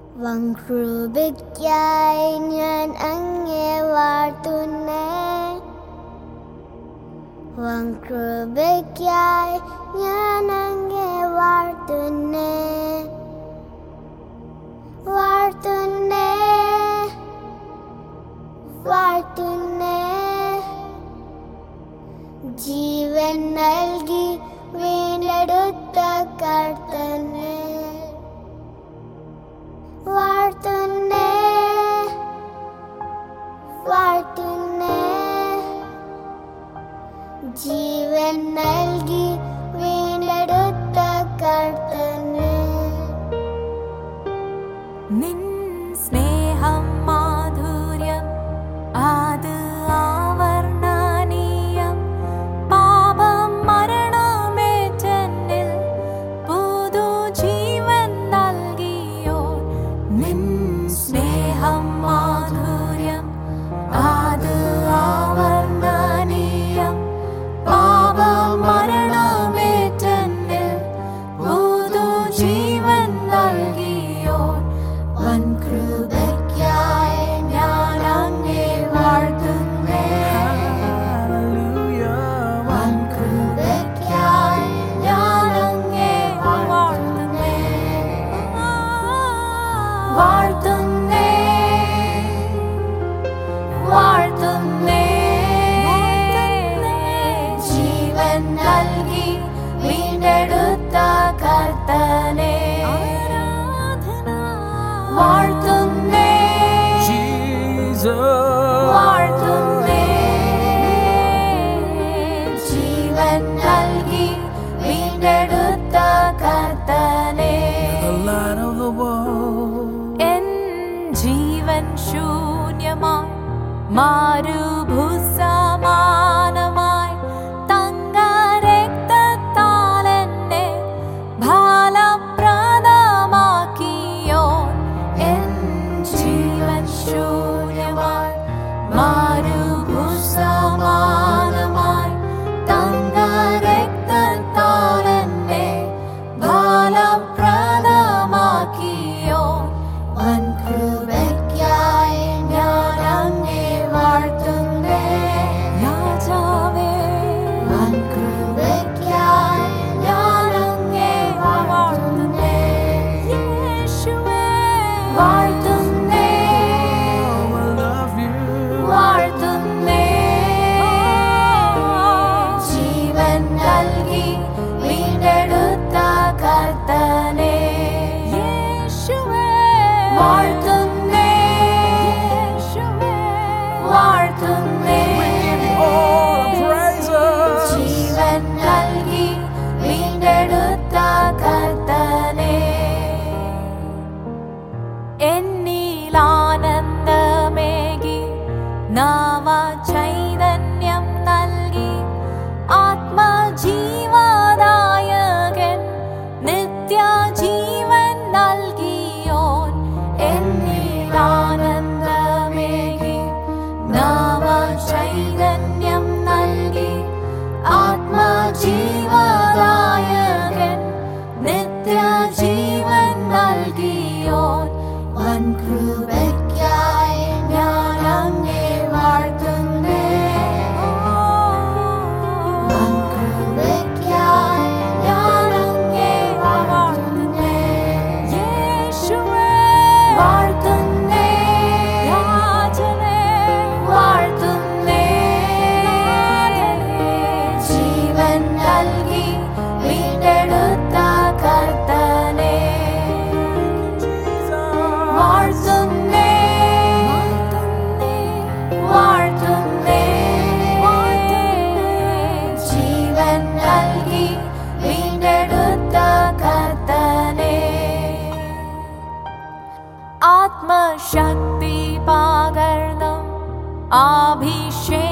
വൻകൃപയ്ക്കായി ഞാൻ അങ്ങേ വാഴ്ത്തുന്നേ. വൻകൃപയ്ക്കായി ഞാൻ അങ്ങേ വാഴ്ത്തുന്നേ. വാഴ്ത്തുന്നേ വാഴ്ത്തുന്നേ. ജീവൻ നൽകി വീണ്ടെടുത്ത കർത്തനെ വാഴ്ത്തുന്നേ. വാഴ്ത്തുന്നേ. ജീവൻ നൽകി വീണ്ടെടുത്ത കർത്തനെ. നിൻ സ്നേഹം മാധുര്യം അത് ആവർണ്ണനീയം. പാപം മരണമേറ്റെന്നിൽ പുതുജീവൻ നൽകിയോ. നിൻ സ്നേഹം മാധുര്യം അത് ആവർണ്ണനീയം. പാപം മരണമേറ്റെന്നിൽ പുതുജീവൻ നൽകിയോ. വൻകൃപയ്ക്കായി ഞാൻ അങ്ങേ വാഴ്ത്തുന്നേ. വൻകൃപയ്ക്കായി ഞാൻ അങ്ങേ വാഴ്ത്തുന്നേ. വാഴ്ത്തുന്നേ വാഴ്ത്തുന്നേ. ജീവൻ നൽകി വീണ്ടെടുത്ത കർത്തനെ വാഴ്ത്തുന്നേ. വാഴ്ത്തുന്നേ. ജീവൻ നൽകി വീണ്ടെടുത്ത കർത്തനെ. എൻ ജീവൻ ശൂന്യമായി മാരുഭൂസമാനമായി തങ്കരക്തത്താൽ എന്നെ ഫലപ്രദമാക്കിയോ. എൻ ജീവൻ ശൂന്യമായി മാരുഭൂസമാനമായി തങ്കരക്തത്താൽ എന്നെ ഫലപ്രദമാക്കിയോ. വൻകൃപയ്ക്കായി ഞാൻ അങ്ങേ വാഴ്ത്തുന്നേ. രാജാവേ വൻകൃപയ്ക്കായി ഞാൻ അങ്ങേ വാഴ്ത്തുന്നേ. യേശുവേ വാഴ്ത്തുന്നേ. വാഴ്ത്തുന്നേ. ജീവൻ നൽകി വീണ്ടെടുത്ത കർത്തനെ യേശുവേ വാഴ്ത്തുന്നേ. യേശുവേ വാഴ്ത്തുന്നേ. ജീവൻ നൽകി വീണ്ടെടുത്ത കർത്തനെ. എന്നിൽ ആനന്ദമേകി നവചൈതന്യം നൽകി ആത്മജീവദായകൻ നിത്യജീവൻ നൽകിയോൻ. എന്നിൽ ആനന്ദമേകി നവചൈതന്യം നൽകി ആത്മജീവദായകൻ നിത്യജീവൻ നൽകിയോൻ. വൻകൃപയ്ക്കായി ഞാൻ അങ്ങേ വാഴ്ത്തുന്നേ. വൻകൃപയ്ക്കായി ഞാൻ അങ്ങേ വാഴ്ത്തുന്നേ. യേശുവേ വാഴ്ത്തുന്നേ. രാജനേ വാഴ്ത്തുന്നേ. ജീവൻ നൽകി വീണ്ടെടുത്ത കർത്തനെ വാഴ്ത്തുന്നേ. വാഴ്ത്തുന്നേ. ജീവൻ നൽകി വീണ്ടെടുത്ത കർത്തനെ. ആത്മശക്തി പകർന്നും അഭിഷേകം